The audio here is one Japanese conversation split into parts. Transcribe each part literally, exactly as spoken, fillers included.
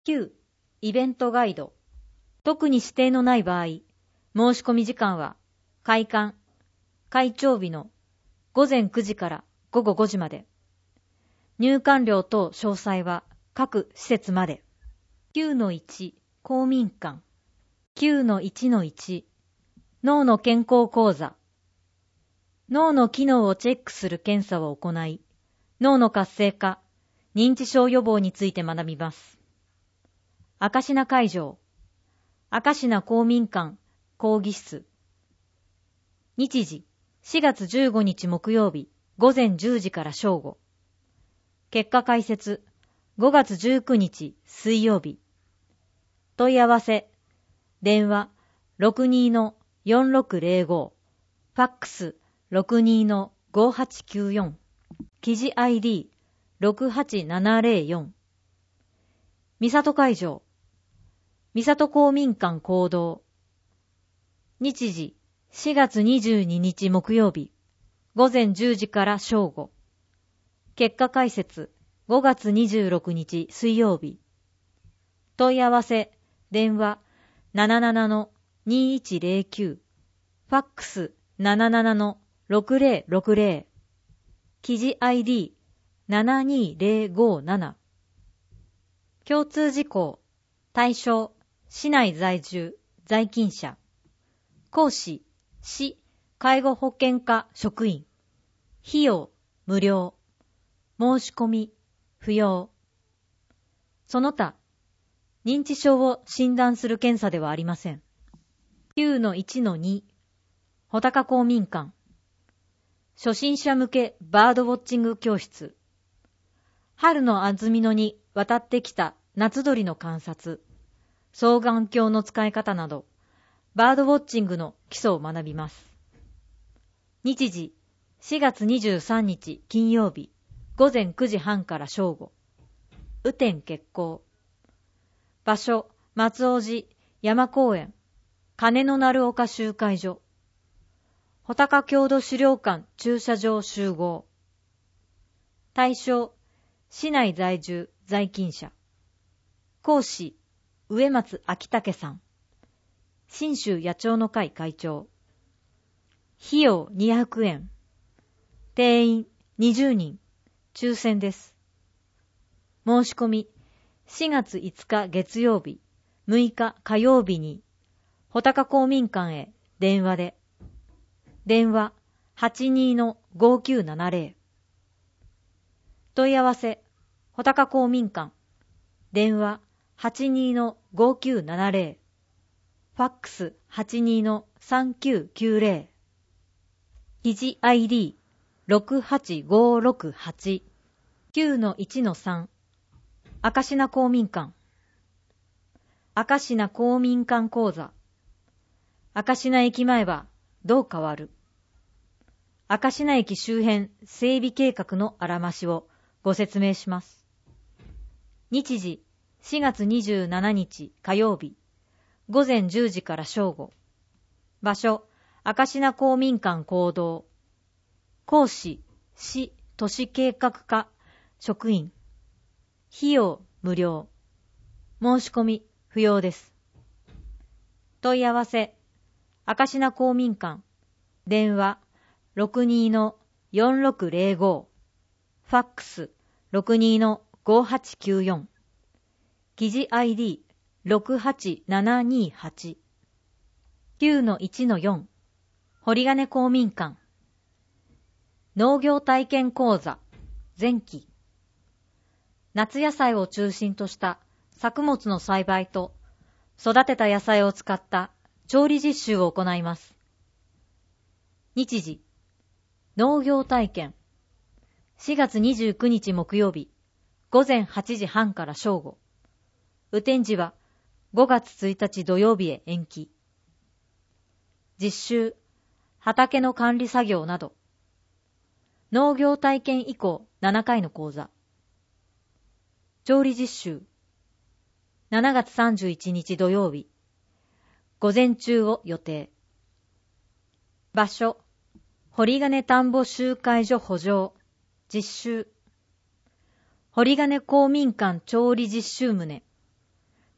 きゅう. イベントガイド。特に指定のない場合、申し込み時間は開館、開庁日のごぜんくじからごごごじまで。入館料等詳細は各施設まで。きゅうのいち. 公民館。きゅうのいちのいち. 脳の健康講座。脳の機能をチェックする検査を行い、脳の活性化、認知症予防について学びます。明科会場。明科公民館講義室。日時しがつじゅうごにち木曜日ごぜんじゅうじから正午。結果解説ごがつじゅうくにち水曜日。問い合わせ電話 ろくにーのよんろくぜろご、ファックス ろくにーのごはちきゅうよん、記事 アイディー ろくはちななぜろよん。三郷会場三郷公民館講堂。日時しがつにじゅうににち木曜日ごぜんじゅうじから正午。結果解説ごがつにじゅうろくにち水曜日。問い合わせ電話 ななななのにいちぜろきゅう、ファックス ななななのろくぜろろくぜろ、記事 アイディー ななにぜろごなな。共通事項対象市内在住在勤者。講師市介護保険課職員。費用無料。申し込み不要。その他認知症を診断する検査ではありません。きゅうのいちのに 穂高公民館。初心者向けバードウォッチング教室。春の安曇野に渡ってきた夏鳥の観察、双眼鏡の使い方など、バードウォッチングの基礎を学びます。日時しがつにじゅうさんにち金曜日ごぜんくじはんから正午。雨天決行。場所松尾寺山公園鐘の鳴岡集会所。穂高郷土資料館駐車場集合。対象市内在住在勤者。講師植松昭武さん。信州野鳥の会会長。費用にひゃくえん。定員にじゅうにん。抽選です。申し込みしがついつか月曜日、むいか火曜日に穂高公民館へ電話で。電話 はちにーのごきゅうななぜろ。問い合わせ穂高公民館。電話 はちにーのごきゅうななぜろ。ファックス はちにーのさんきゅうきゅうぜろ。記事 アイディー ろくはちごろくはち、きゅうのいちのさん。明科公民館。明科公民館講座。明科駅前はどう変わる？明科駅周辺整備計画のあらましをご説明します。日時しがつにじゅうしちにち火曜日ごぜんじゅうじから正午。場所明科公民館講堂。講師市都市計画課職員。費用無料。申し込み不要です。問い合わせ明科公民館。電話 ろくにーのよんろくぜろご、ファックス ろくにーのごはちきゅうよん、記事 アイディー ろくはちななにはち、きゅうのいちのよん、堀金公民館。農業体験講座前期。夏野菜を中心とした作物の栽培と育てた野菜を使った調理実習を行います。日時農業体験しがつにじゅうくにち木曜日ごぜんはちじはんから正午。雨天時はごがつついたち土曜日へ延期。実習畑の管理作業など農業体験以降ななかいの講座。調理実習しちがつさんじゅういちにち土曜日午前中を予定。場所堀金田んぼ集会所補助。実習堀金公民館調理実習棟。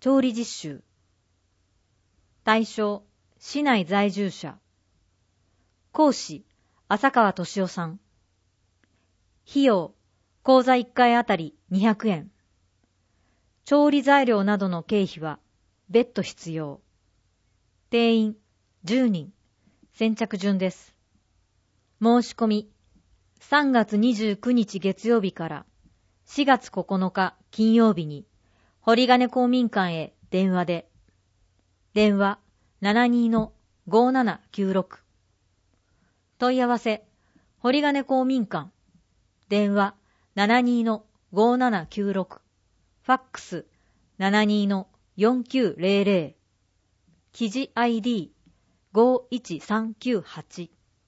調理実習。対象、市内在住者。講師、浅川敏夫さん。費用、講座いっかいあたりにひゃくえん。調理材料などの経費は別途必要。定員じゅうにん。先着順です。申し込み、さんがつにじゅうくにち月曜日からしがつここのか金曜日に堀金公民館へ電話で。電話 ななにー ごーななきゅうろく。問い合わせ、堀金公民館。電話 ななにー ごーななきゅうろく。ファックス ななにー よんきゅうぜろぜろ。記事 アイディーごいちさんきゅうはち。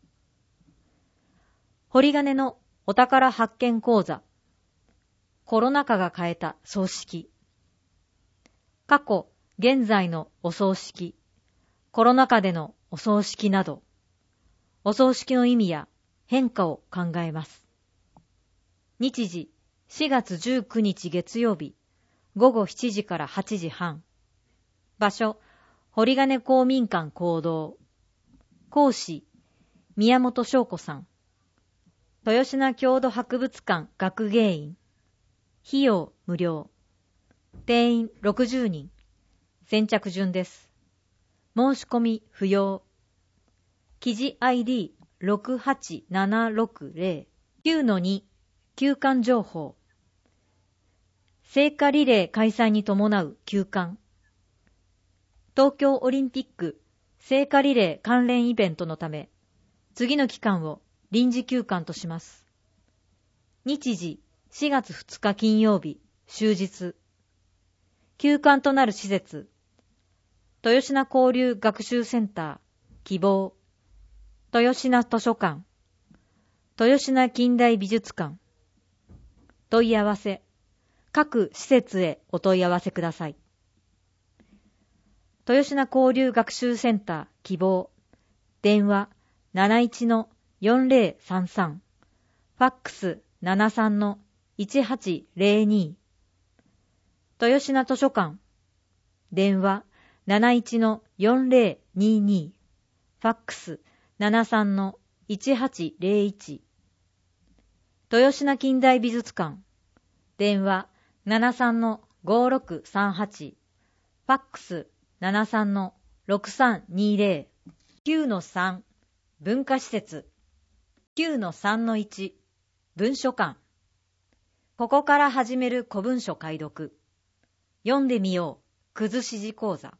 堀金のお宝発見講座。コロナ禍が変えた葬式。過去、現在のお葬式、コロナ禍でのお葬式など、お葬式の意味や変化を考えます。日時、しがつじゅうくにち月曜日、ごごしちじからはちじはん。場所、堀金公民館講堂。講師、宮本翔子さん。豊品郷土博物館学芸員。費用無料。定員ろくじゅうにん。先着順です。申し込み不要。記事 アイディーろくはちななろくぜろ きゅうのに 休館情報。聖火リレー開催に伴う休館。東京オリンピック聖火リレー関連イベントのため、次の期間を臨時休館とします。日時しがつふつか金曜日、終日。休館となる施設、豊品交流学習センター、希望、豊品図書館、豊品近代美術館。問い合わせ、各施設へお問い合わせください。豊品交流学習センター、希望、電話 なないちのよんぜろさんさん、ファックス ななさんのいちはちぜろに。豊品図書館、電話 なないちのよんぜろにに、ファックス ななさんのいちはちぜろいち。豊品近代美術館、電話 ななさんのごろくさんはち、ファックス ななさんのろくさんにぜろ。きゅうのさん、文化施設。きゅうのさんのいち、文書館。ここから始める古文書解読。読んでみよう、くずし字講座。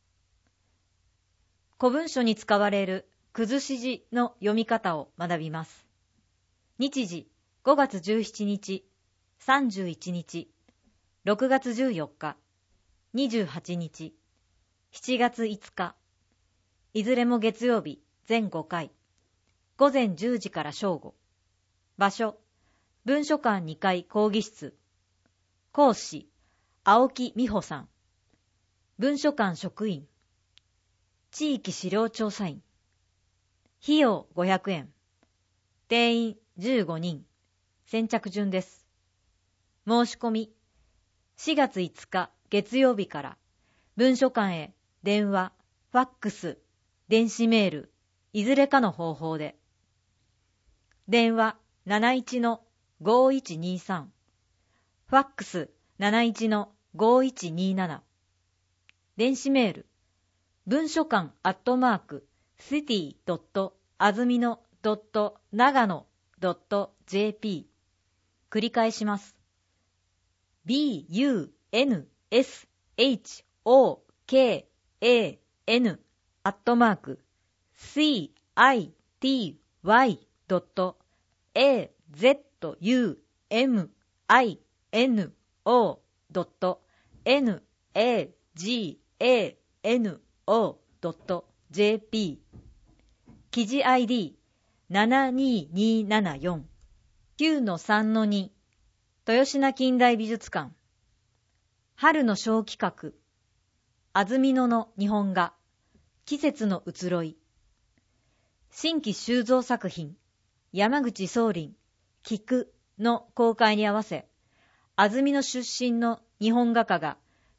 古文書に使われるくずし字の読み方を学びます。日時、ごがつじゅうしちにち、さんじゅういちにち、ろくがつじゅうよっか、にじゅうはちにち、しちがついつか。いずれも月曜日、全ごかい。ごぜんじゅうじから正午。場所、文書館にかい講義室。講師、青木美穂さん。文書館職員。地域資料調査員。費用ごひゃくえん。定員じゅうごにん。先着順です。申し込み、しがついつか月曜日から文書館へ電話、ファックス、電子メール、いずれかの方法で。電話 なないちのごいちにさん、ファックス なないちのごいちになな。電子メール、文書館アットマーク、シティドットあずみのドットながのドットジェーピー。繰り返します。b u n s h o k a n アットマーク c i t y ドット a z u m i n o ドット n a g a n o ドット ジェーピー。記事 アイディーななににななよん きゅうのさんのに。豊品近代美術館。春の小企画。安曇野の日本画。季節の移ろい。新規収蔵作品。山口宗麟、菊の公開に合わせ、安曇野出身の日本画家が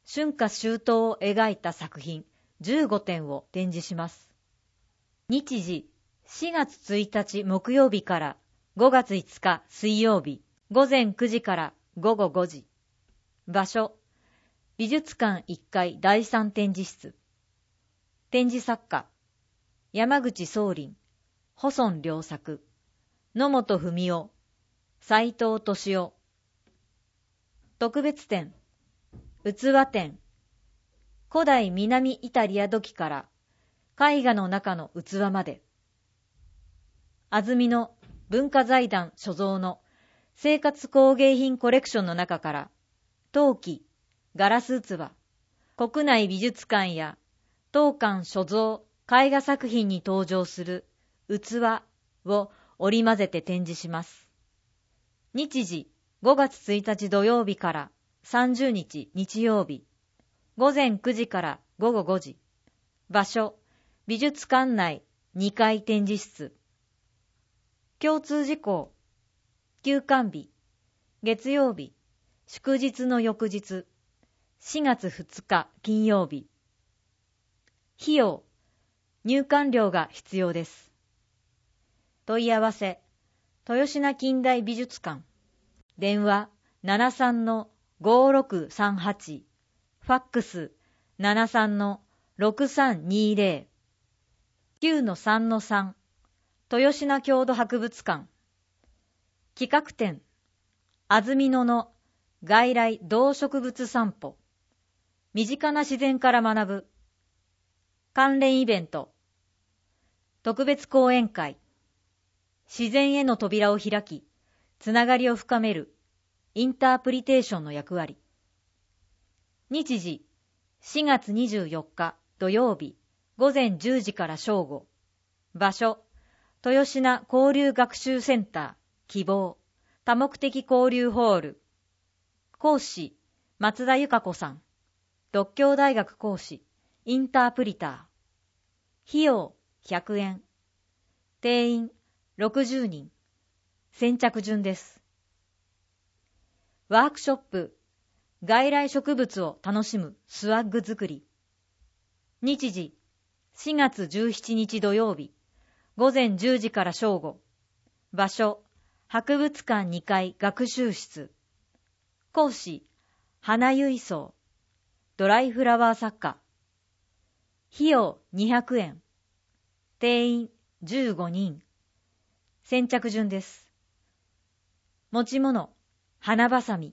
春夏秋冬を描いた作品じゅうごてんを展示します。日時、しがつついたち木曜日からごがついつか水曜日、ごぜんくじからごごごじ。場所、美術館いっかいだいさん展示室。展示作家、山口宗麟、細野良作、野本文夫、斉藤俊夫。特別展、器展、古代南イタリア土器から絵画の中の器まで。安曇野文化財団所蔵の生活工芸品コレクションの中から陶器、ガラス器、国内美術館や当館所蔵絵画作品に登場する器を織り交ぜて展示します。日時、ごがつついたち土曜日からさんじゅうにち日曜日、ごぜんくじからごごごじ。場所、美術館内にかい展示室。共通事項、休館日、月曜日、祝日の翌日、しがつふつか金曜日。費用、入館料が必要です。問い合わせ、豊品近代美術館。電話 ななさんのごろくさんはち、ファックス ななさんのろくさんにゼロ、きゅうのさんのさん、豊品郷土博物館。企画展、安曇野の外来動植物散歩。身近な自然から学ぶ。関連イベント、特別講演会。自然への扉を開き、つながりを深めるインタープリテーションの役割。日時、しがつにじゅうよっか土曜日、ごぜんじゅうじから正午。場所、豊品交流学習センター、希望、多目的交流ホール。講師、松田由香子さん。獨協大学講師、インタープリター。費用、ひゃくえん。定員、ろくじゅうにん。先着順です。ワークショップ、外来植物を楽しむスワッグ作り。日時、しがつじゅうしちにち土曜日、ごぜんじゅうじから正午。場所、博物館にかい学習室。講師、花結草。ドライフラワー作家。費用にひゃくえん。定員じゅうごにん。先着順です。持ち物、花ばさみ。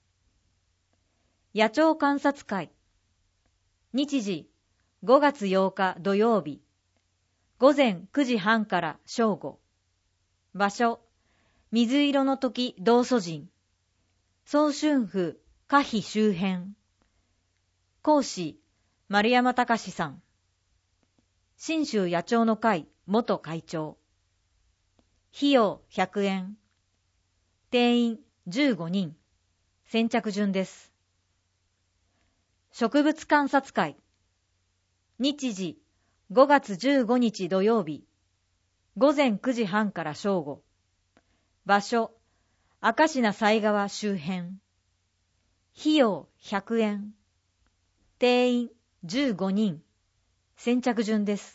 野鳥観察会。日時、ごがつようか土曜日、ごぜんくじはんから正午。場所、水色の時道祖神。早春府花碑周辺。講師、丸山隆さん。信州野鳥の会元会長。費用ひゃくえん。定員じゅうごにん。先着順です。植物観察会。日時、ごがつじゅうごにち土曜日、ごぜんくじはんから正午。場所、明石名犀川周辺。費用ひゃくえん。定員じゅうごにん。先着順です。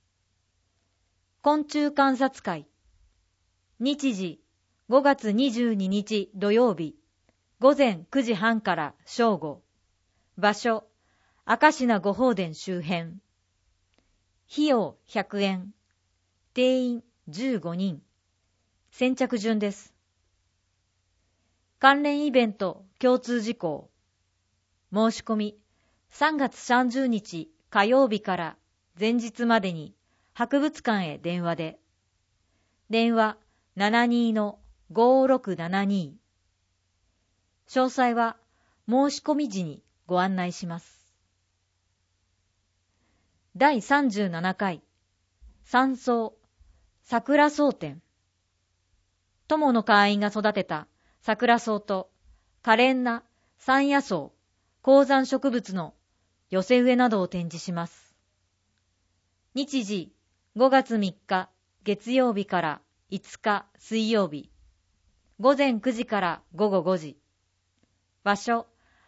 昆虫観察会。日時、ごがつにじゅうににち土曜日、ごぜんくじはんから正午。場所、明石名御法殿周辺。費用ひゃくえん。定員じゅうごにん。先着順です。関連イベント共通事項。申し込み、さんがつさんじゅうにち火曜日から前日までに博物館へ電話で。電話 ななにのごろくななに。詳細は申し込み時にご案内します。だいさんじゅうななかい山荘桜草展。友の会員が育てた桜草と可憐な山野草、高山植物の寄せ植えなどを展示します。日時、ごがつみっか月曜日からいつか水曜日、ごぜんくじからごごごじ。場所、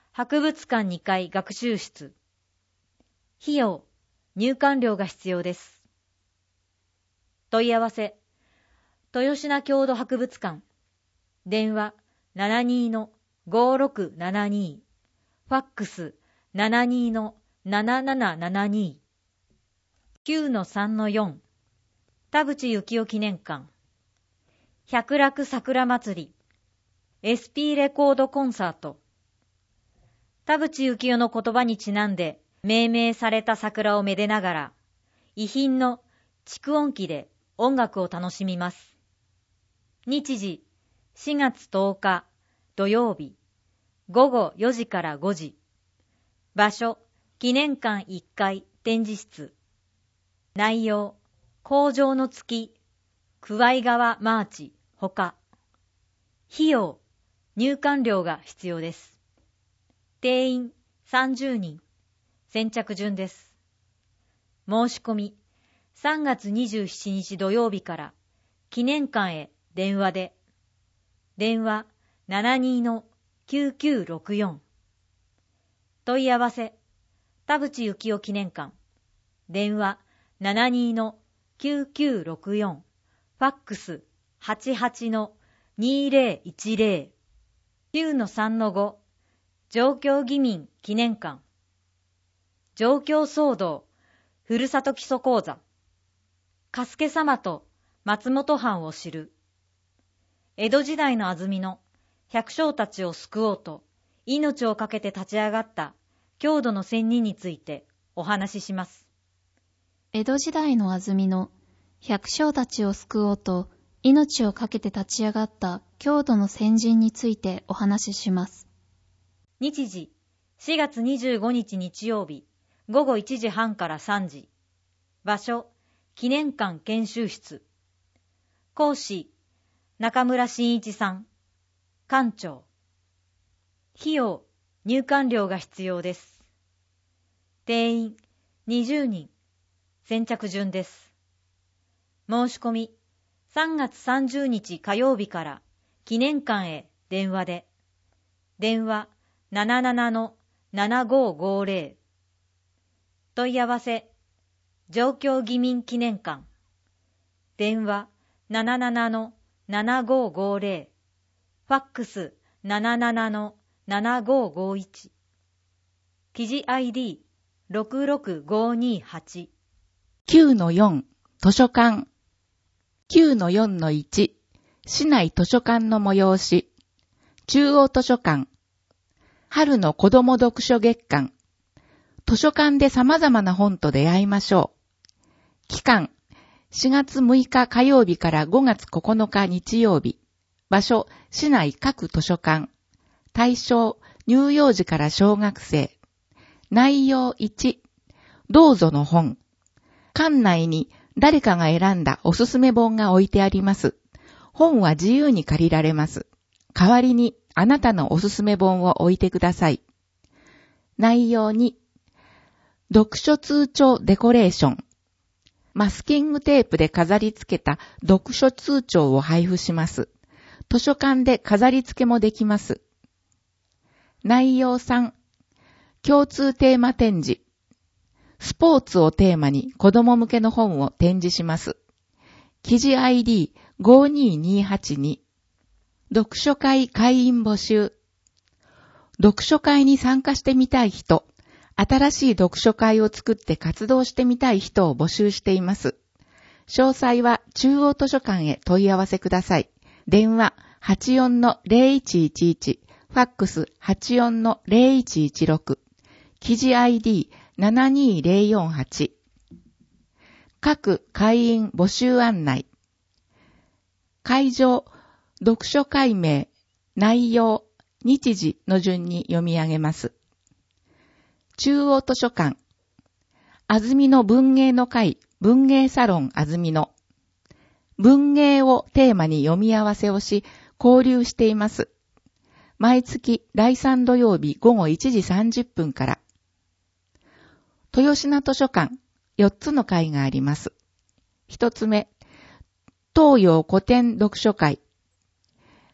博物館にかい学習室。費用、入館料が必要です。問い合わせ、豊品郷土博物館。電話 ななにー ごーろくななにー。ファックス ななにー ななななななにー。きゅうのさんのよん。田淵幸雄記念館。百楽桜祭り。エスピー レコードコンサート。田淵幸雄の言葉にちなんで命名された桜をめでながら、遺品の蓄音機で音楽を楽しみます。日時、しがつとおか土曜日、ごごよじからごじ。場所、記念館いっかい展示室。内容、荒城の月、桑井川マーチ、ほか。費用、入館料が必要です。定員さんじゅうにん。先着順です。申し込み、さんがつにじゅうしちにち土曜日から記念館へ電話で。電話 ななにー きゅうきゅうろくよん。問い合わせ、田淵幸雄記念館。電話 ななにー きゅうきゅうろくよん。ファックス はちはち にーぜろいちぜろ。きゅうのさんのご。上京義民記念館。上京騒動、ふるさと基礎講座。加助様と松本藩を知る。江戸時代の安曇野、百姓たちを救おうと、命を懸けて立ち上がった郷土の仙人についてお話しします。 江戸時代の安曇野、百姓たちを救おうと、命を懸けて立ち上がった郷土の先人についてお話しします。 日時、しがつにじゅうごにち日曜日、ごごいちじはんからさんじ。場所、記念館研修室。講師、中村真一さん。館長。費用、入館料が必要です。定員にじゅうにん。先着順です。申し込み、さんがつさんじゅうにち火曜日から記念館へ電話で。電話 ななななのななごごぜろ。問い合わせ、上京義民記念館。電話 ななななのななごごぜろ。ファックス ななななのななごごいち。記事 アイディーろくろくごにはち。 きゅうのよん、図書館。きゅうのよんのいち、市内図書館の催し。中央図書館。春の子ども読書月間。図書館で様々な本と出会いましょう。期間、しがつむいか火曜日からごがつここのか日曜日。場所、市内各図書館。対象、乳幼児から小学生。内容いち、どうぞの本。館内に誰かが選んだおすすめ本が置いてあります。本は自由に借りられます。代わりにあなたのおすすめ本を置いてください。内容に、読書通帳デコレーション。マスキングテープで飾り付けた読書通帳を配布します。図書館で飾り付けもできます。内容さん、共通テーマ展示。スポーツをテーマに子供向けの本を展示します。記事 アイディーごにーにーはちに。読書会会員募集。読書会に参加してみたい人、新しい読書会を作って活動してみたい人を募集しています。詳細は中央図書館へ問い合わせください。電話 はちよんのぜろいちいちいち、ファックス はちよんのぜろいちいちろく、記事 アイディーななにーぜろよんはち。各会員募集案内。会場、読書会名、内容、日時の順に読み上げます。中央図書館、安曇野文芸の会文芸サロン安曇野。文芸をテーマに読み合わせをし、交流しています。毎月だいさん土曜日ごごいちじさんじゅっぷんから。豊品図書館、よっつの会があります。一つ目、東洋古典読書会。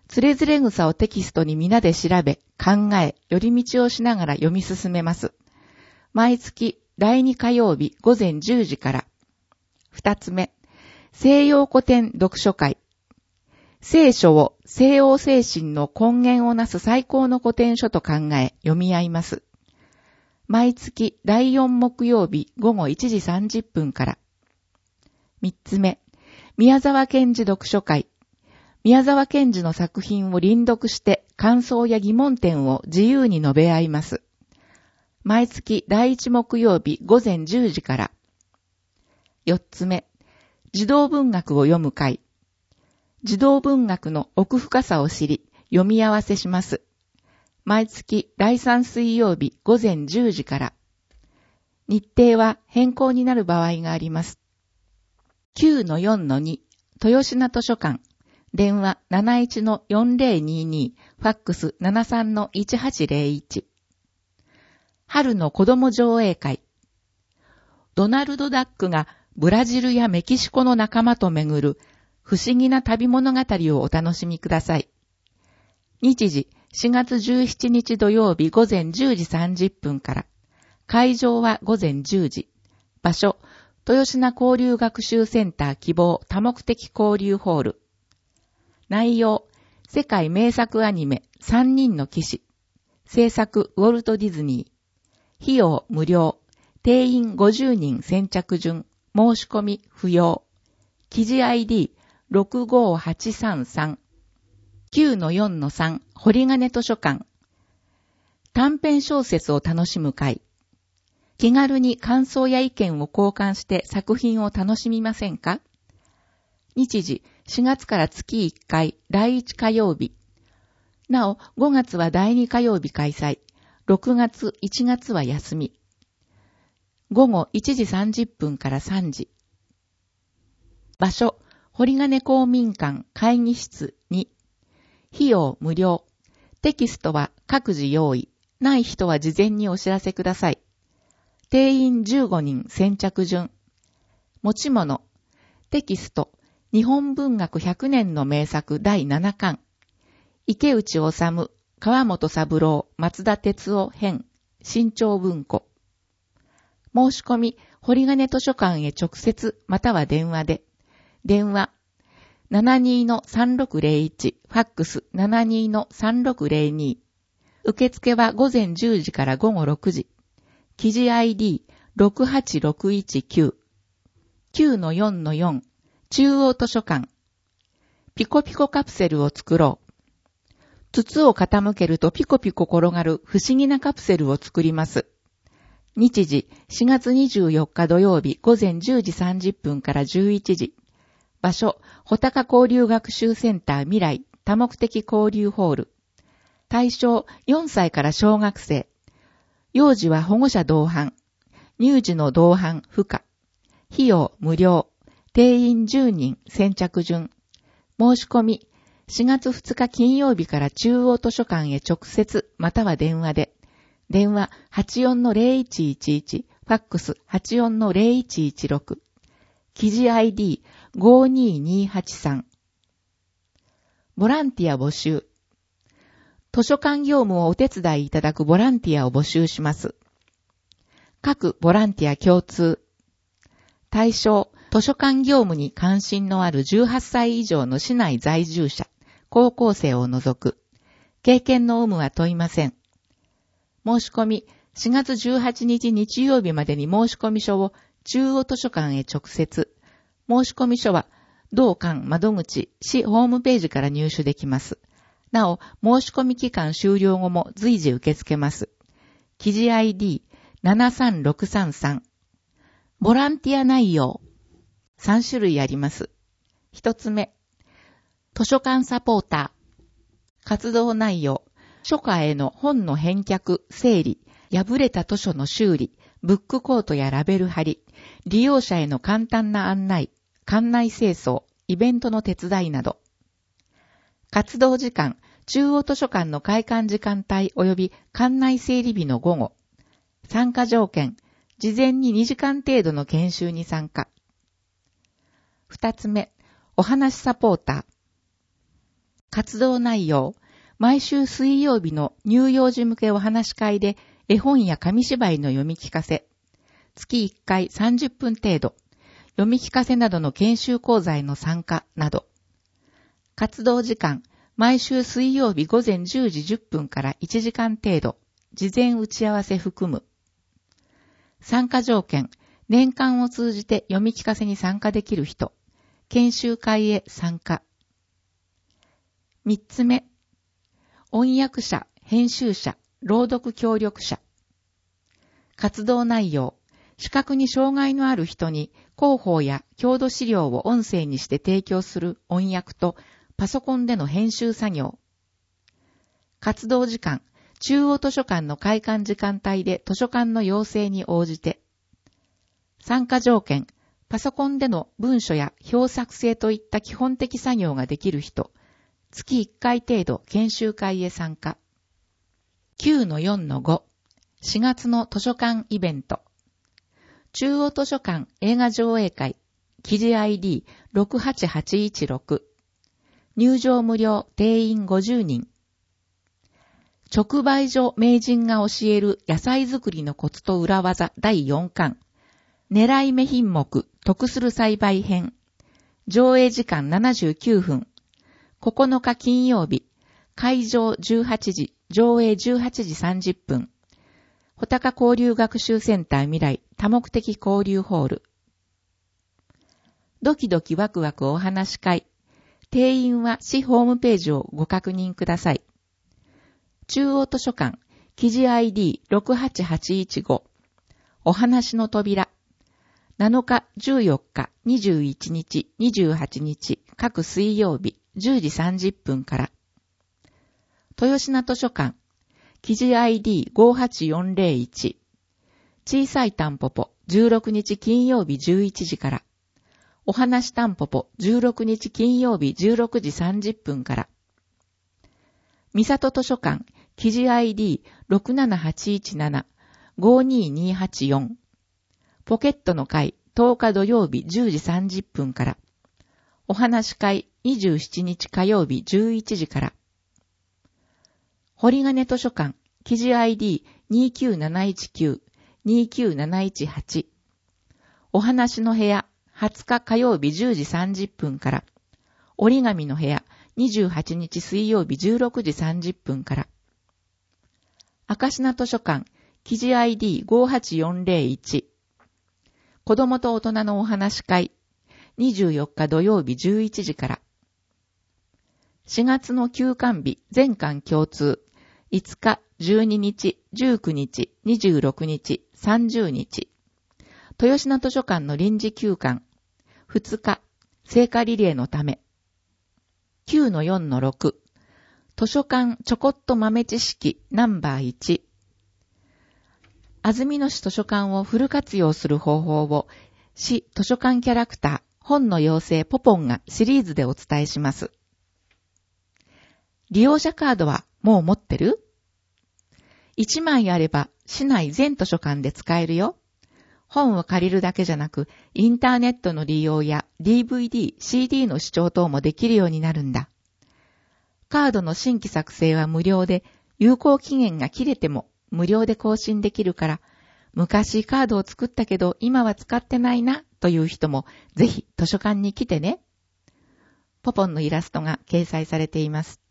つれづれ草をテキストに皆で調べ、考え、寄り道をしながら読み進めます。毎月だいに火曜日午前じゅうじから。二つ目、西洋古典読書会。聖書を西欧精神の根源をなす最高の古典書と考え、読み合います。毎月だいよん木曜日午後いちじさんじゅっぷんから。三つ目、宮沢賢治読書会。宮沢賢治の作品を輪読して感想や疑問点を自由に述べ合います。毎月だいいち木曜日午前じゅうじから。四つ目、児童文学を読む会。児童文学の奥深さを知り、読み合わせします。毎月だいさん水曜日午前じゅうじから。日程は変更になる場合があります。きゅうのよんのに、豊品図書館。電話 なないちのよんぜろにに、ファックス ななさんのいちはちぜろいち。春の子供上映会。ドナルド・ダックがブラジルやメキシコの仲間と巡る不思議な旅物語をお楽しみください。日時しがつじゅうしちにち土曜日午前じゅうじさんじゅっぷんから。会場は午前じゅうじ。場所、豊品交流学習センター希望多目的交流ホール。内容、世界名作アニメさんにんの騎士。制作ウォルト・ディズニー。費用無料。定員ごじゅうにん先着順。申し込み不要。記事 アイディーろくごはちさんさん。きゅうのよんのさん、堀金図書館。短編小説を楽しむ会。気軽に感想や意見を交換して作品を楽しみませんか？日時、しがつから月いっかい、だいいち火曜日。なお、ごがつはだいに火曜日開催。ろくがつ、いちがつは休み。午後いちじさんじゅっぷんからさんじ。場所、堀金公民館会議室に。費用無料。テキストは各自用意。ない人は事前にお知らせください。定員じゅうごにん先着順。持ち物。テキスト。日本文学ひゃくねんの名作だいななかん。池内治、川本三郎、松田哲夫編。新潮文庫。申し込み、堀金図書館へ直接または電話で。電話 ななにのさんろくぜろいち、ファックス ななにのさんろくぜろに。受付は午前じゅうじから午後ろくじ。記事 アイディーろくはちろくいちきゅう。きゅうのよんのよん。中央図書館。ピコピコカプセルを作ろう。筒を傾けるとピコピコ転がる不思議なカプセルを作ります。日時、しがつにじゅうよっか土曜日午前じゅうじさんじゅっぷんからじゅういちじ。場所、穂高交流学習センター未来多目的交流ホール。対象よんさいから小学生。幼児は保護者同伴。乳児の同伴不可。費用無料。定員じゅうにん先着順。申し込み、しがつふつか金曜日から中央図書館へ直接または電話で。電話 はちよんのぜろいちいちいち、ファックス はちよんのぜろいちいちろく。記事 アイディーごににはちさん。ボランティア募集。図書館業務をお手伝いいただくボランティアを募集します。各ボランティア共通。対象、図書館業務に関心のあるじゅうはっさい以上の市内在住者、高校生を除く。経験の有無は問いません。申し込み、しがつじゅうはちにち日曜日までに申し込み書を中央図書館へ直接。申し込み書は、同館窓口、市ホームページから入手できます。なお、申し込み期間終了後も随時受け付けます。記事 アイディーななさんろくさんさん。ボランティア内容。さんしゅるいあります。一つ目。図書館サポーター。活動内容。書家への本の返却、整理、破れた図書の修理、ブックコートやラベル貼り、利用者への簡単な案内、館内清掃、イベントの手伝いなど。活動時間、中央図書館の開館時間帯及び館内整理日の午後。参加条件、事前ににじかん程度の研修に参加。二つ目、お話サポーター。 活動内容、毎週水曜日の乳幼児向けお話し会で絵本や紙芝居の読み聞かせ、月いっかいさんじゅっぷん程度、読み聞かせなどの研修講座への参加など。活動時間、毎週水曜日午前じゅうじじゅっぷんからいちじかん程度、事前打ち合わせ含む。参加条件、年間を通じて読み聞かせに参加できる人、研修会へ参加。三つ目、音訳者、編集者、朗読協力者。活動内容、視覚に障害のある人に広報や郷土資料を音声にして提供する音訳とパソコンでの編集作業。活動時間、中央図書館の開館時間帯で図書館の要請に応じて。参加条件、パソコンでの文書や表作成といった基本的作業ができる人、月いっかい程度研修会へ参加。きゅうのよんのご、しがつの図書館イベント。中央図書館映画上映会、記事 アイディーろくはちはちいちろく。入場無料、定員ごじゅうにん。直売所名人が教える野菜作りのコツと裏技だいよんかん。狙い目品目、得する栽培編。上映時間ななじゅうきゅうふん。ここのか金曜日。会場じゅうはちじ、上映じゅうはちじさんじゅっぷん。穂高交流学習センター未来多目的交流ホール。ドキドキワクワクお話し会。定員は市ホームページをご確認ください。中央図書館、記事 アイディーろくはちはちいちご。お話の扉。なのか、じゅうよっか、にじゅういちにち、にじゅうはちにち、各水曜日、じゅうじさんじゅっぷんから。豊品図書館、記事 アイディーごはちよんぜろいち。小さいタンポポ、じゅうろくにち金曜日じゅういちじから。お話タンポポ、じゅうろくにち金曜日じゅうろくじさんじゅっぷんから。三郷図書館、記事 アイディーろくななはちいちなな、ごににはちよん。ポケットの会、とおか土曜日じゅうじさんじゅっぷんから。お話会、にじゅうしちにち火曜日じゅういちじから。堀金図書館、記事 アイディーにきゅうなないちきゅう、にきゅうなないちはち。お話の部屋、はつか火曜日じゅうじさんじゅっぷんから。折り紙の部屋、にじゅうはちにち水曜日じゅうろくじさんじゅっぷんから。赤品図書館、記事 アイディーごはちよんぜろいち。子供と大人のお話会、にじゅうよっか土曜日じゅういちじから。しがつの休館日、全館共通。いつか、じゅうににち、じゅうくにち、にじゅうろくにち、さんじゅうにち。豊品図書館の臨時休館。ふつか、聖火リレーのため。きゅうのよんのろく。図書館ちょこっと豆知識ナンバーいち。安曇野市図書館をフル活用する方法を、市図書館キャラクター、本の妖精ポポンがシリーズでお伝えします。利用者カードはもう持ってる？いちまいあれば市内全図書館で使えるよ。本を借りるだけじゃなく、インターネットの利用や ディーブイディー、シーディー の視聴等もできるようになるんだ。カードの新規作成は無料で、有効期限が切れても無料で更新できるから、昔カードを作ったけど今は使ってないなという人もぜひ図書館に来てね。ポポンのイラストが掲載されています。